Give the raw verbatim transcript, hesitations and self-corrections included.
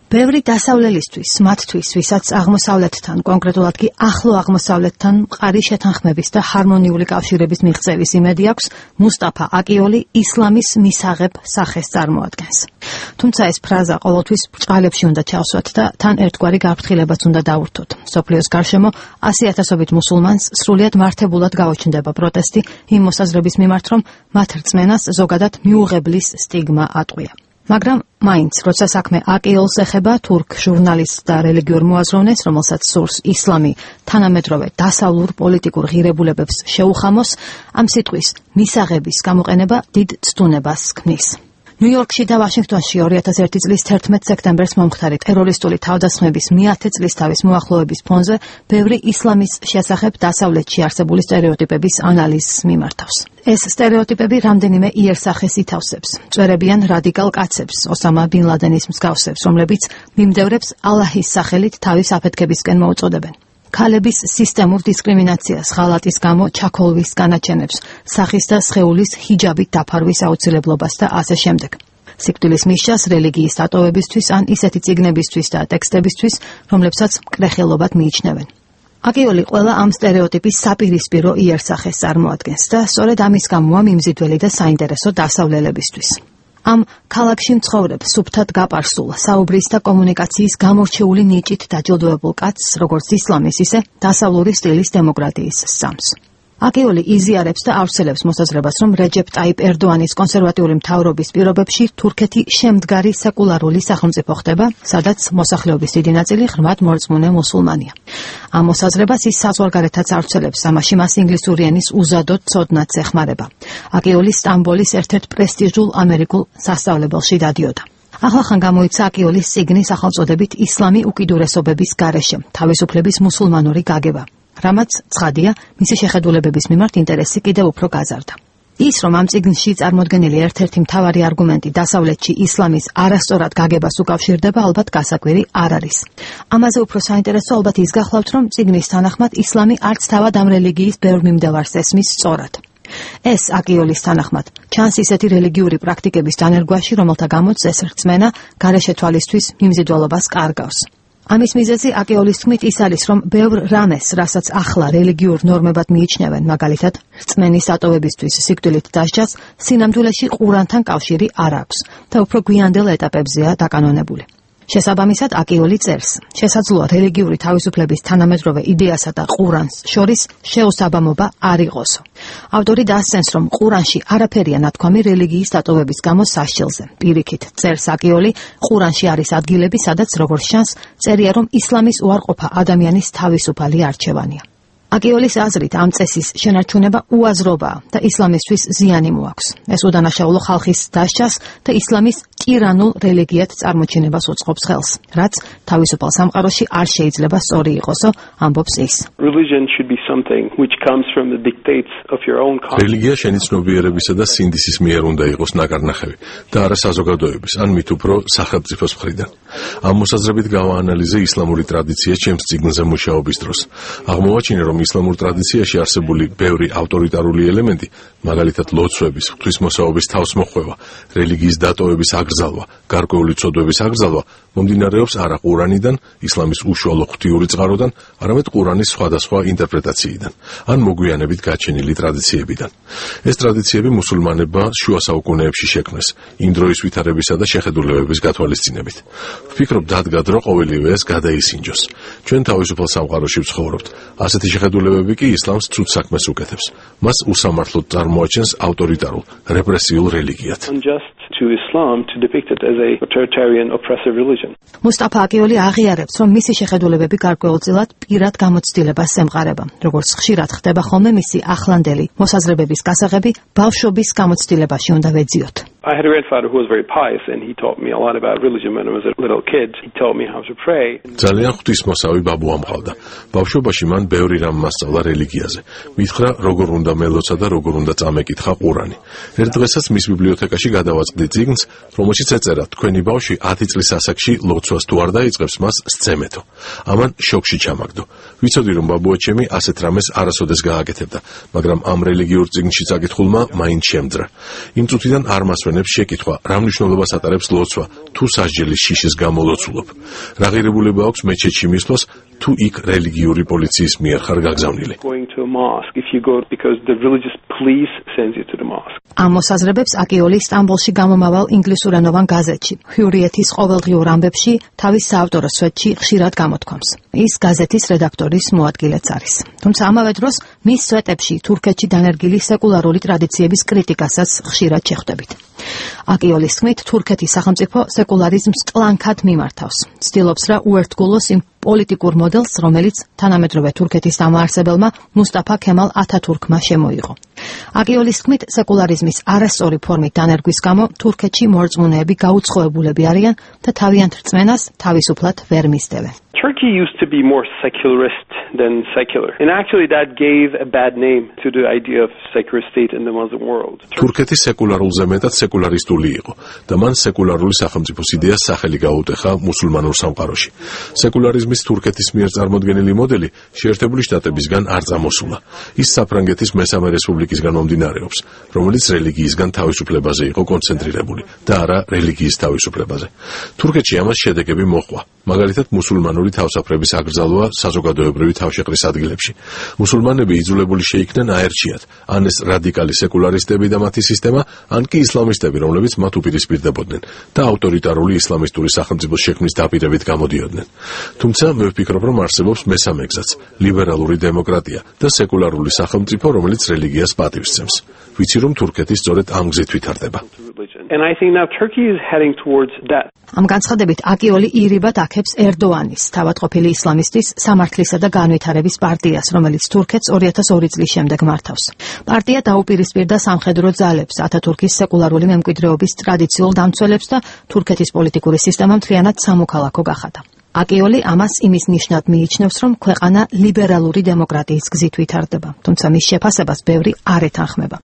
ბევრი დასავლელისთვის, მათთვის, ვისაც აღმოსავლეთთან, კონკრეტულად კი ახლო აღმოსავლეთთან მყარი შეთანხმების და ჰარმონიული კავშირების მიღწევის იმედი აქვს, მუსტაფა აკიოლი ისლამის მისაღებ სახეს წარმოადგენს. თუმცა ეს ფრაზა ყოველთვის ბრჭყალებში უნდა ჩავსვათ და თან ერთგვარი გაფრთხილებაც უნდა დავურთოთ. მსოფლიოს გარშემო ასი ათასობით მუსულმანს სრულიად მართებულად გაუჩნდება პროტესტი იმ მოსაზრების მიმართ, რომ მათ რწმენას ზოგადად მიუღებლის სტიგმა ატყვია. მაგრამ მაინც, როცა საქმე აკიოლს ეხება, თურქ ჟურნალისტს და რელიგიურ მოაზროვნეს, რომელსაც სურს ისლამი თანამედროვე დასავლურ პოლიტიკურ ღირებულებებს შეუხამოს, ამ სიტყვის მისაღების გამოყენება დიდ ცდუნებას ქმნის. ნიუ-იორკში და ვაშინგტონში ორი ათას ერთი წლის თერთმეტ სექტემბერს მომხდარი ტერორისტული თავდასხმების მეათე წლისთავის მოახლოების ფონზე ბევრი ისლამის შესახებ დასავლეთში არსებული სტერეოტიპების ანალიზს მიმართავს. ეს სტერეოტიპები რამდენიმე იერსახეს ითავსებს. წვერებიან რადიკალ კაცებს, ოსამა ბინ ლადენის მსგავსებს, რომლებიც მიმდევრებს ალაჰის სახელით თავის აფეთქებისკენ მოუწოდებენ. ქალების სისტემურ დისკრიმინაციას, ღალატის გამო ჩაქოლვის განაჩენებს, სახის და სხეულის ჰიჯაბით დაფარვის აუცილებლობას და ასე შემდეგ. სიკვდილის მისჯას რელიგიის დატოვებისთვის ან ისეთი წიგნებისთვის და ტექსტებისთვის, რომლებსაც მკრეხელობად მიიჩნევენ. აკიოლი ყველა ამ სტერეოტიპის საპირისპირო იერსახეს წარმოადგენს და სწორედ ამის გამოა მიმზიდველი და საინტერესო დასავლელებისთვის. ამ ქალაქში მცხოვრებ, სუფთად გაპარსულ, საუბრის და კომუნიკაციის გამორჩეული ნიჭით დაჯილდოებულ კაცს, როგორც ისლამის, ისე დასავლური სტილის დემოკრატიის სამს. აკიოლი იზიარებს და ავრცელებს მოსაზრებას, რომ რეჯეპ ტაიპ ერდოანის კონსერვატიული მთავრობის პირობებში თურქეთი შემდგარი სეკულარული სახელმწიფო ხდება, სადაც მოსახლეობის დიდი ნაწილი ღრმად მორწმუნე მუსულმანია. ამ მოსაზრებას ის საზღვარგარეთაც ავრცელებს, ამაში მას ინგლისური ენის უზადოდ ცოდნაც ეხმარება. აკიოლი სტამბოლის ერთ-ერთ პრესტიჟულ ამერიკულ სასწავლებელში დადიოდა. ახლახან გამოიცა აკიოლის წიგნი სახელწოდებით ისლამი უკიდურესობების გარეშე, თავისუფლების მუსულმანური გაგება. რამაც ცხადია, მისი შეხედულებების მიმართ ინტერესი კიდევ უფრო გაზარდა. ის, რომ ამ წიგნში წარმოდგენილი ერთ-ერთი მთავარი არგუმენტი დასავლეთში ისლამის არასწორად გაგებას უკავშირდება, ალბათ გასაკვირი არ არის. ამაზე უფრო საინტერესო ალბათ ის გახლავთ, რომ წიგნის თანახმად ისლამი არც თავად ამ რელიგიის ბევრ მიმდევარს ესმის სწორად. ეს აკიოლის თანახმად ჩანს ისეთი რელიგიური პრაქტიკების დანერგვაში, რომელთა გამოც ეს რწმენა გარეშე თვალისთვის მიმზიდველობას კარგავს. ამის მიზეზი აკიოლის თქმით ის არის, რომ ბევრ რამეს, რასაც ახლა რელიგიურ ნორმებად მიიჩნევენ, მაგალითად, რწმენის დატოვებისთვის სიკვდილით დასჯას, სინამდვილეში ყურანთან კავშირი არ აქვს და უფრო გვიანდელ ეტაპებზეა დაკანონებული. შესაბამისად, აკიოლი წერს, შესაძლოა რელიგიური თავისუფლების თანამედროვე იდეასა და ყურანს შორის შეუსაბამობა არ იყოსო. ავტორი დასცენს, რომ ყურანში არაფერია ნათქვამი რელიგიის დატოვების გამო სასჯელზე. პირიქით, წერს აკიოლი, ყურანში არის ადგილები, სადაც როგორც ჩანს, წერია, რომ ისლამის უარყოფა ადამიანის თავისუფალი არჩევანია. აკიოლის აზრით ამ წესის შენარჩუნება უაზრობაა და ისლამისთვის ზიანი მოაქვს. ეს უდანაშაულო ხალხის დასჯას და ისლამის ტირანულ რელიგიად წარმოჩინებას უწყობს ხელს, რაც თავისუფალ სამყაროში არ შეიძლება სწორი იყოსო, ამბობს ის. რელიგია შენი ცნობიერებისა და სინდისის მიერ უნდა იყოს ნაკარნახევი და არა საზოგადოების, ან მით უფრო სახელმწიფოს მხრიდან. ამ მოსაზრებით გავაანალიზე ისლამური ტრადიცია ჩემს წიგნზე მუშაობის დროს. აღმოვაჩინე, რომ ისლამურ ტრადიციაში არსებული ბევრი ავტორიტარული ელემენტი, მაგალითად ლოცვების, ღვთისმოსაობის თავსმოხვევა, რელიგიის დატოვების აკრძალვა, გარკვეული ცოდვების აკრძალვა, მომდინარეობს არა ყურანიდან, ისლამის უშუალო ღვთიური წყაროდან, არამედ ყურანის სხვადასხვა ინტერპრეტაციიდან, ან მოგვიანებით გაჩენილი ტრადიციებიდან. ეს ტრადიციები მუსულმანებმა შუა საუკუნეებში შექმნეს, იმ დროის ვითარებისა და შეხედულებების გათვალისწინებით. ვფიქრობ, დადგა დრო ყოველივე ეს გადაისინჯოს. ჩვენ თავისუფალ სამყაროში ვცხოვრობთ. ასეთი შეხედულებები კი ისლამს ცუდ საქმეს უკეთებს. მას უსამართლოდ წარმოაჩენს ავტორიტარულ, რეპრესიულ რელიგიად. მუსტაფა აკიოლი აღიარებს, რომ მისი შეხედულებები გარკვეულწილად პირად გამოცდილებას ემყარება. როგორც ხშირად ხდება ხოლმე, მისი ახლანდელი მოსაზრებების გასაღები ბავშვობის გამოცდილებაში უნდა ვეძიოთ. I had a grandfather who was very pious and he taught me a lot about religion when I was a little kid. He taught me how to pray. ძალიან ღვთისმოსავი ბაბუ ამყავდა. ბავშვობაში მან ბევრი რამ მასწავლა რელიგიაზე. მითხრა, როგორ უნდა მელოცა და როგორ უნდა წამეკითხა ყურანი. ერთ დღესაც მის ბიბლიოთეკაში გადავაწყდი წიგნს, რომელშიც ეწერა, თქვენი ბავშვი ათი წლის ასაკში ლოცვას თუ არ დაიწყებს, მას სცემეთო. ამან შოკში ჩამაგდო. ვიცოდი, რომ ბაბუაჩემი ასეთ რამეს არასოდეს გააკეთებდა, მაგრამ ამ რელიგიურ წიგნში წაკითხულმა მაინც შემძრა. იმ წუთიდან არ მასვენა აწარმოებენებს შეკითხვა, რა მნიშვნელობას ატარებს ლოცვა, თუ სასჯელის შიშის გამო ლოცულობ. რა ღირებულება აქვს მეჩეთში მისვლას, თუ იქ რელიგიური პოლიციის მიერ ხარ გაგზავნილი. ამ მოსაზრებებს აკიოლი სტამბოლში გამომავალ ინგლისურენოვან გაზეთში ჰიურიეთის ყოველდღიურ ამბებში თავის საავტორო სვეტში ხშირად გამოთქვამს. ის გაზეთის რედაქტორის მოადგილეც არის. თუმცა ამავე დროს მის სვეტებში თურქეთში დანერგილი სეკულარული ტრადიციების კრიტიკასაც ხშირად შეხვდებით. აკიოლის თქმით, თურქეთის სახელმწიფო სეკულარიზმს კლანქად მიმართავს. ცდილობს რა უერთგულოს იმ პოლიტიკურ მოდელს, რომელიც თანამედროვე თურქეთის დამაარსებელმა მუსტაფა ქემალ ათათურქმა შემოიღო. აკიოლის თქმით, სეკულარიზმის არასწორი ფორმით დანერგვის გამო თურქეთში მორწმუნეები გაუცხოებულები არიან და თავიანთ რწმენას თავისუფლად ვერ მისდევენ. Turkey used to be more secularist than secular. And actually that gave a bad name to the idea of secular state in the Muslim world. თურქეთი სეკულარულზე მეტად სეკულარისტული იყო და მან სეკულარული სახელმწიფოს იდეას სახელი გაუტეხა მუსულმანურ სამყაროში. სეკულარიზმის თურქეთის მიერ წარმოდგენილი მოდელი შეერთებული შტატებისგან არ წამოსულა. ის საფრანგეთის მესამე რესპუბლიკისგან მომდინარეობს, რომელიც რელიგიისგან თავისუფლებაზე იყო კონცენტრირებული და არა რელიგიის თავისუფლებაზე. თურქეთში ამას შედეგები მოჰყვა. მაგალითად მუსულმანური თავსაფრების აკრძალვა საზოგადოებრივი თავშეყრის ადგილებში. მუსულმანები იძულებული შეიქნენ აერჩიათ, ან ეს რადიკალი სეკულარისტები და მათი სისტემა, ან კი ისლამისტები, რომლებიც მათ უპირისპირდებოდნენ და ავტორიტარული ისლამისტური სახელმწიფოს შექმნის დაპირებით გამოდიოდნენ. თუმცა მე ვფიქრობ, რომ არსებობს მესამე გზაც, ლიბერალური დემოკრატია და სეკულარული სახელმწიფო, რომელიც რელიგიას პატივს სცემს. ვიცი რომ თურქეთი სწორედ ამ გზით ვითარდება. And I think now Turkey is heading towards that. ამ განცხადებით აკიოლი ირიბად აქებს ერდოანის, თავადყოფილი ისლამისტის სამართლისა და განვითარების პარტიას, რომელიც თურქეთს ორი ათას ორი წლის შემდეგ მართავს. პარტია დაუპირისპირდა სამხედრო ძალებს, ათათურქის სეკულარული მემკვიდრეობის ტრადიციულ დამცველებს და თურქეთის პოლიტიკური სისტემა მთლიანად სამოქალაქო გახადა. აკიოლი ამას იმის ნიშნად მიიჩნევს, რომ ქვეყანა ლიბერალური დემოკრატიის გზით ვითარდება, თუმცა მის შეფასებას ბევრი არ ეთანხმება.